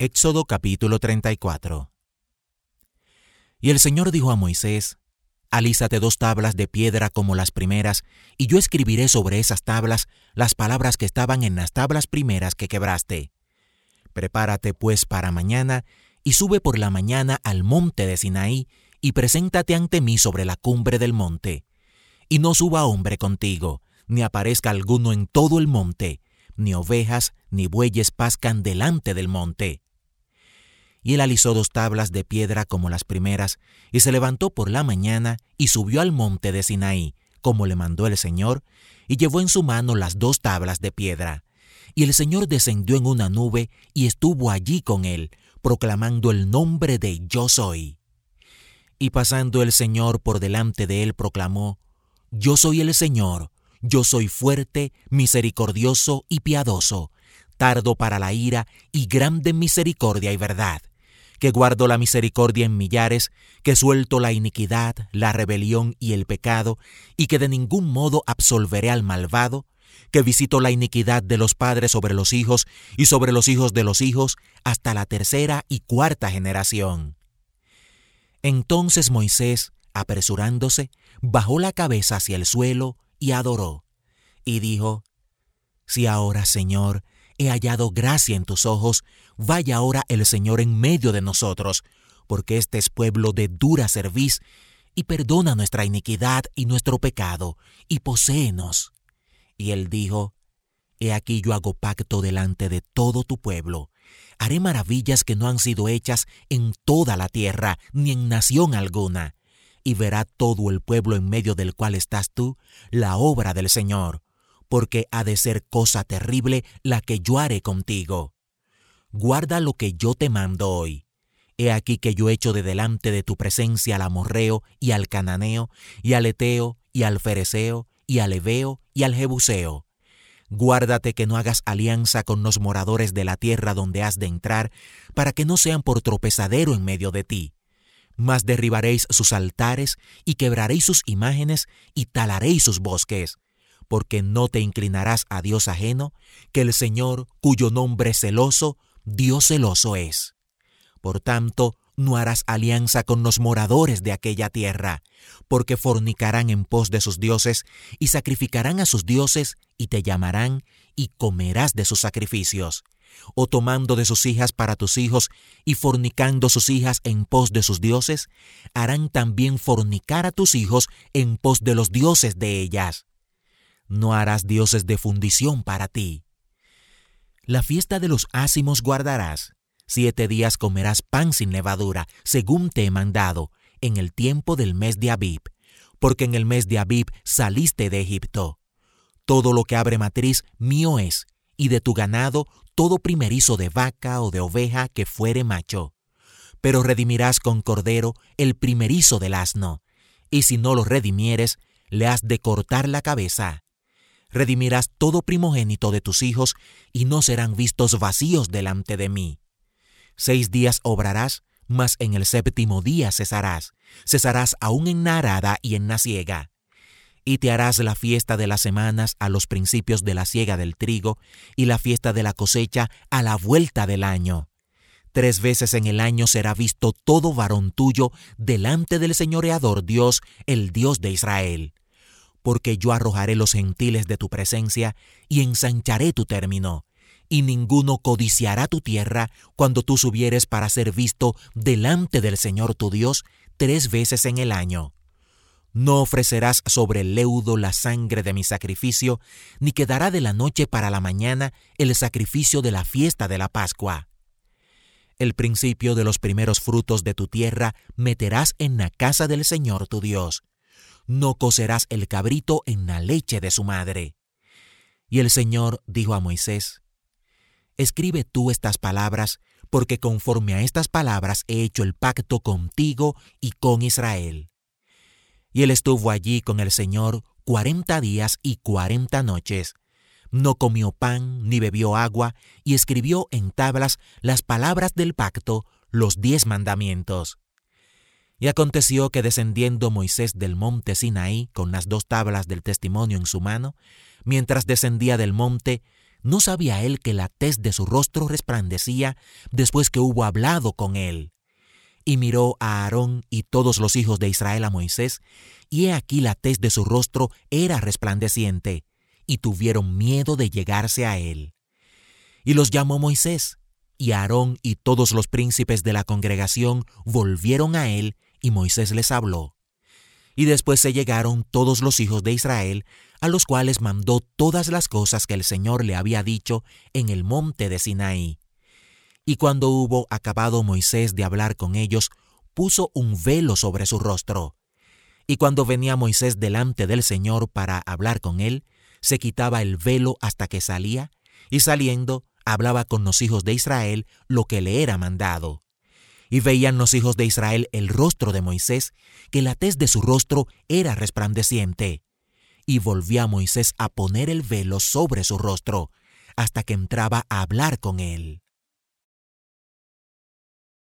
Éxodo capítulo 34. Y el Señor dijo a Moisés: Alízate 2 tablas de piedra como las primeras, y yo escribiré sobre esas tablas las palabras que estaban en las tablas primeras que quebraste. Prepárate pues para mañana, y sube por la mañana al monte de Sinaí, y preséntate ante mí sobre la cumbre del monte. Y no suba hombre contigo, ni aparezca alguno en todo el monte, ni ovejas ni bueyes pascan delante del monte. Y él alisó 2 tablas de piedra como las primeras, y se levantó por la mañana y subió al monte de Sinaí, como le mandó el Señor, y llevó en su mano las 2 tablas de piedra. Y el Señor descendió en una nube y estuvo allí con él, proclamando el nombre de Yo Soy. Y pasando el Señor por delante de él proclamó: Yo soy el Señor, yo soy fuerte, misericordioso y piadoso, tardo para la ira y grande en misericordia y verdad, que guardo la misericordia en millares, que suelto la iniquidad, la rebelión y el pecado, y que de ningún modo absolveré al malvado, que visito la iniquidad de los padres sobre los hijos y sobre los hijos de los hijos, hasta la 3ª y 4ª generación. Entonces Moisés, apresurándose, bajó la cabeza hacia el suelo y adoró, y dijo: Si ahora, Señor, he hallado gracia en tus ojos, vaya ahora el Señor en medio de nosotros, porque este es pueblo de dura cerviz, y perdona nuestra iniquidad y nuestro pecado, y poséenos. Y él dijo: He aquí yo hago pacto delante de todo tu pueblo. Haré maravillas que no han sido hechas en toda la tierra, ni en nación alguna. Y verá todo el pueblo en medio del cual estás tú, la obra del Señor, porque ha de ser cosa terrible la que yo haré contigo. Guarda lo que yo te mando hoy. He aquí que yo echo de delante de tu presencia al amorreo y al cananeo, y al eteo, y al fereceo, y al heveo, y al jebuseo. Guárdate que no hagas alianza con los moradores de la tierra donde has de entrar, para que no sean por tropezadero en medio de ti. Mas derribaréis sus altares, y quebraréis sus imágenes, y talaréis sus bosques. Porque no te inclinarás a Dios ajeno, que el Señor, cuyo nombre celoso, Dios celoso es. Por tanto, no harás alianza con los moradores de aquella tierra, porque fornicarán en pos de sus dioses, y sacrificarán a sus dioses, y te llamarán, y comerás de sus sacrificios. O tomando de sus hijas para tus hijos, y fornicando sus hijas en pos de sus dioses, harán también fornicar a tus hijos en pos de los dioses de ellas. No harás dioses de fundición para ti. La fiesta de los ázimos guardarás. 7 días comerás pan sin levadura, según te he mandado, en el tiempo del mes de Abib, porque en el mes de Abib saliste de Egipto. Todo lo que abre matriz mío es, y de tu ganado todo primerizo de vaca o de oveja que fuere macho. Pero redimirás con cordero el primerizo del asno, y si no lo redimieres, le has de cortar la cabeza. Redimirás todo primogénito de tus hijos, y no serán vistos vacíos delante de mí. 6 días obrarás, mas en el 7º día cesarás. Cesarás aún en la arada y en la siega. Y te harás la fiesta de las semanas a los principios de la siega del trigo, y la fiesta de la cosecha a la vuelta del año. 3 veces en el año será visto todo varón tuyo delante del señoreador Dios, el Dios de Israel. Porque yo arrojaré los gentiles de tu presencia, y ensancharé tu término, y ninguno codiciará tu tierra cuando tú subieres para ser visto delante del Señor tu Dios 3 veces en el año. No ofrecerás sobre el leudo la sangre de mi sacrificio, ni quedará de la noche para la mañana el sacrificio de la fiesta de la Pascua. El principio de los primeros frutos de tu tierra meterás en la casa del Señor tu Dios. No cocerás el cabrito en la leche de su madre. Y el Señor dijo a Moisés: Escribe tú estas palabras, porque conforme a estas palabras he hecho el pacto contigo y con Israel. Y él estuvo allí con el Señor 40 días y 40 noches. No comió pan ni bebió agua, y escribió en tablas las palabras del pacto, los 10 mandamientos. Y aconteció que descendiendo Moisés del monte Sinaí con las 2 tablas del testimonio en su mano, mientras descendía del monte, ¿No sabía él que la tez de su rostro resplandecía después que hubo hablado con él? Y miró a Aarón y todos los hijos de Israel a Moisés, y he aquí la tez de su rostro era resplandeciente, y tuvieron miedo de llegarse a él. Y los llamó Moisés, y Aarón y todos los príncipes de la congregación volvieron a él, y Moisés les habló. Y después se llegaron todos los hijos de Israel, a los cuales mandó todas las cosas que el Señor le había dicho en el monte de Sinaí. Y cuando hubo acabado Moisés de hablar con ellos, puso un velo sobre su rostro. Y cuando venía Moisés delante del Señor para hablar con él, se quitaba el velo hasta que salía, y saliendo, hablaba con los hijos de Israel lo que le era mandado. Y veían los hijos de Israel el rostro de Moisés, que la tez de su rostro era resplandeciente. Y volvía Moisés a poner el velo sobre su rostro, hasta que entraba a hablar con él.